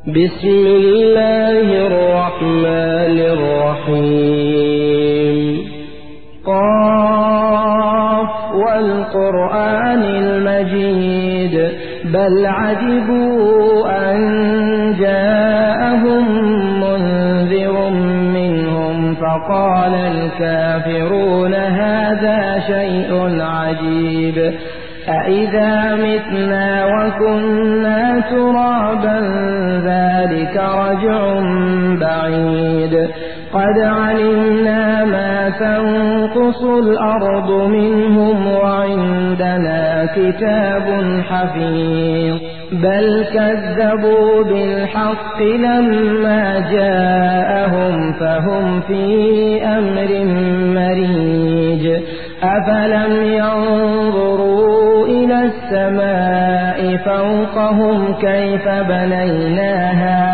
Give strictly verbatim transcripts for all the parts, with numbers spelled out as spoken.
بسم الله الرحمن الرحيم قاف والقرآن المجيد بل عجبوا أن جاءهم منذر منهم فقال الكافرون هذا شيء عجيب أإذا متنا وكنا ترابا ذلك رجع بعيد قد علمنا ما تنقص الأرض منهم وعندنا كتاب حفيظ بل كذبوا بالحق لما جاءهم فهم في أمر مريج أفلم ينظروا إلى السماء فوقهم كيف بنيناها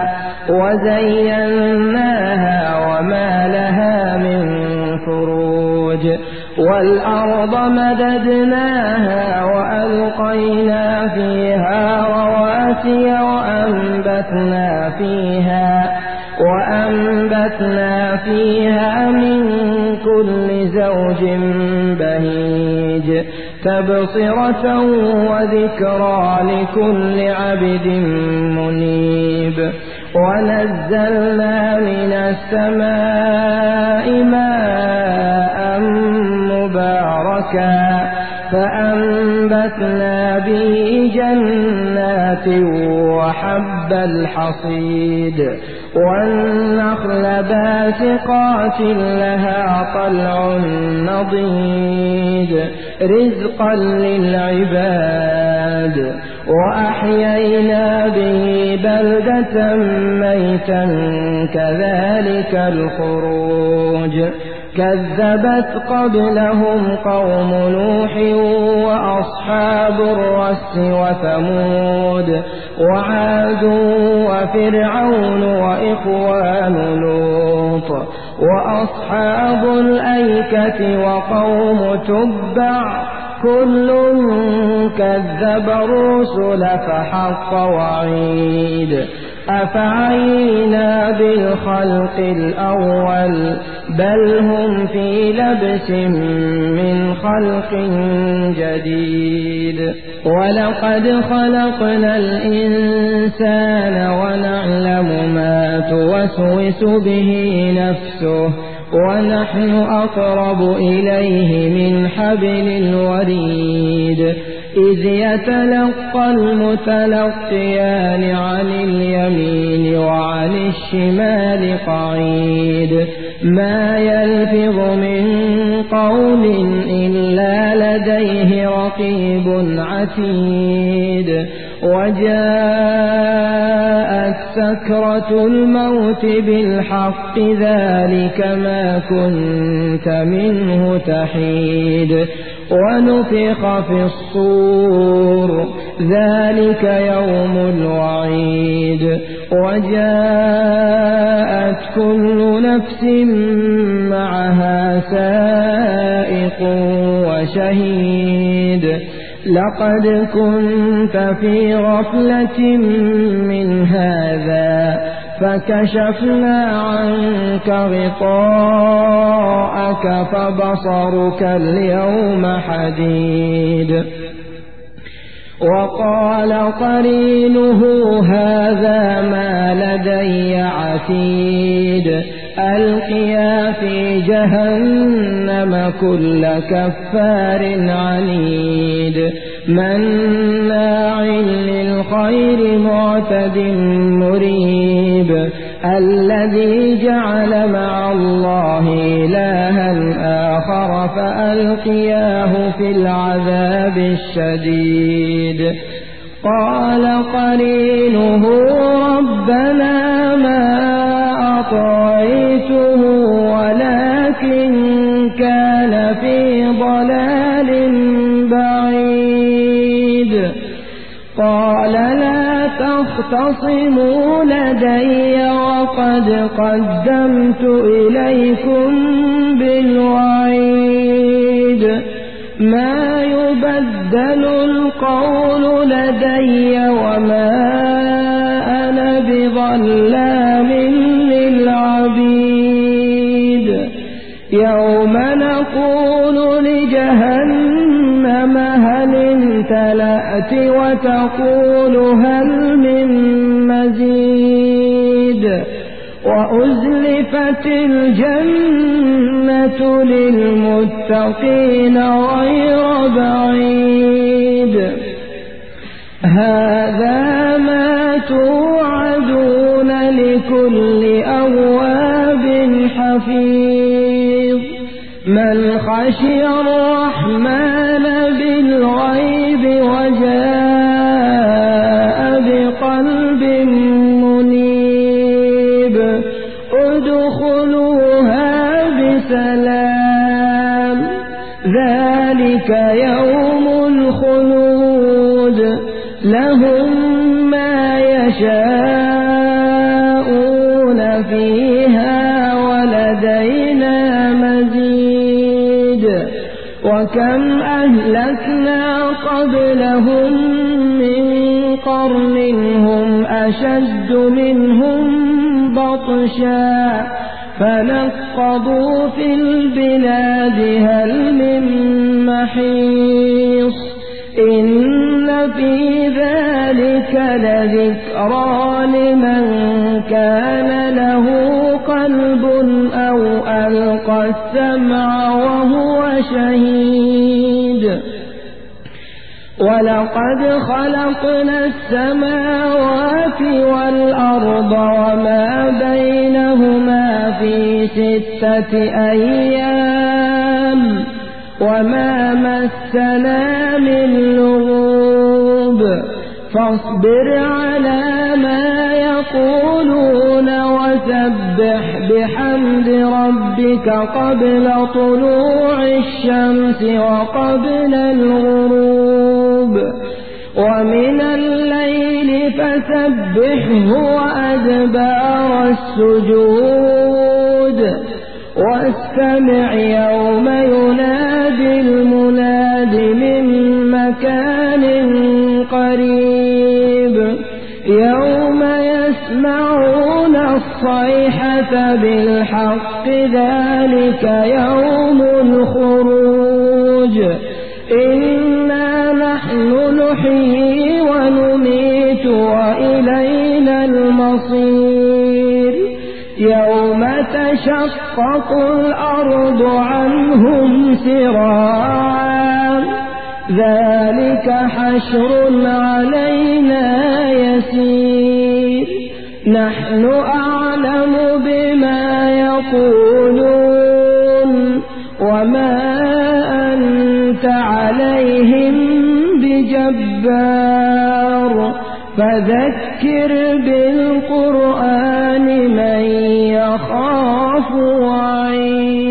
وزيناها وما لها من فروج والأرض مددناها وألقينا فيها رواسي وأنبتنا فيها وأنبتنا فيها من كل زوج بهيج تبصرة وذكرى لكل عبد منيب ونزلنا من السماء ماء مباركا فأنبتنا به جنات وحب الحصيد والنخل باسقات لها طلع نضيد رزقا للعباد وأحيينا به بلدة ميتا كذلك الخروج كذبت قبلهم قوم نوح وأصحاب الرس وثمود وعاد وفرعون وإخوان لوط وأصحاب الأيكة وقوم تبع كل كذب الرسل فحق وعيد أفعينا بالخلق الأول بل هم في لبس من خلق جديد ولقد خلقنا الإنسان ونعلم ما توسوس به نفسه ونحن أقرب إليه من حبل الوريد إذ يتلقى المتلقيان عن اليمين وعن الشمال قعيد ما يلفظ من قول إلا لديه رقيب عتيد وجاءت سكرة الموت بالحق ذلك ما كنت منه تحيد ونفخ في الصور ذلك يوم الوعيد وجاءت كل نفس معها سائق وشهيد لقد كنت في غفلة من هذا فكشفنا عنك غطاءك فبصرك اليوم حديد وقال قرينه هذا ما لدي عتيد ألقيا في جهنم كل كفار عنيد مناع للخير معتد مريب الذي جعل مع الله إلها آخر فألقياه في العذاب الشديد قال قرينه ربنا ما أطغيته ولكن كان في ضلال بعيد قال لا تختصموا لدي وقد قدمت إليكم بالوعيد ما يبدل القول لدي وما أنا بظلام للعبيد يوم نقول لجهنم هل امتلأت وتقول هل من مزيد وأزلفت الجنة للمتقين غير بعيد هذا ما توعدون لكل أواب حفيظ من خشي الرحمن بالغيب وجاء بقلب منيب ادخلوها بسلام ذلك يوم الخلود لهم ما يشاءون فيها ولدينا مزيد وكم أهلكنا قبلهم من قرن هم أشد منهم بطشا فنقبوا في البلاد هل من محيص إن في ذلك لذكرى لمن كان له قلب أو ألقى السمع وهو شهيد ولقد خلقنا السماوات والأرض وما بينهما في ستة أيام وما مسنا من لغوب فاصبر على ما يقولون وسبح بحمد ربك قبل طلوع الشمس وقبل الغروب ومن الليل فسبحه وأدبار السجود واستمع يوم ينادي المناد من مكان قريب يوم يسمعون الصيحة بالحق ذلك يوم الخروج إنا نحن نحيي ونميت وإلينا المصير يوم تشقق الأرض عنهم سراعا ذلك حشر علينا يسير نحن أعلم بما يقولون وما أنت عليهم بجبار فذكر بالقرآن من يخاف وعيد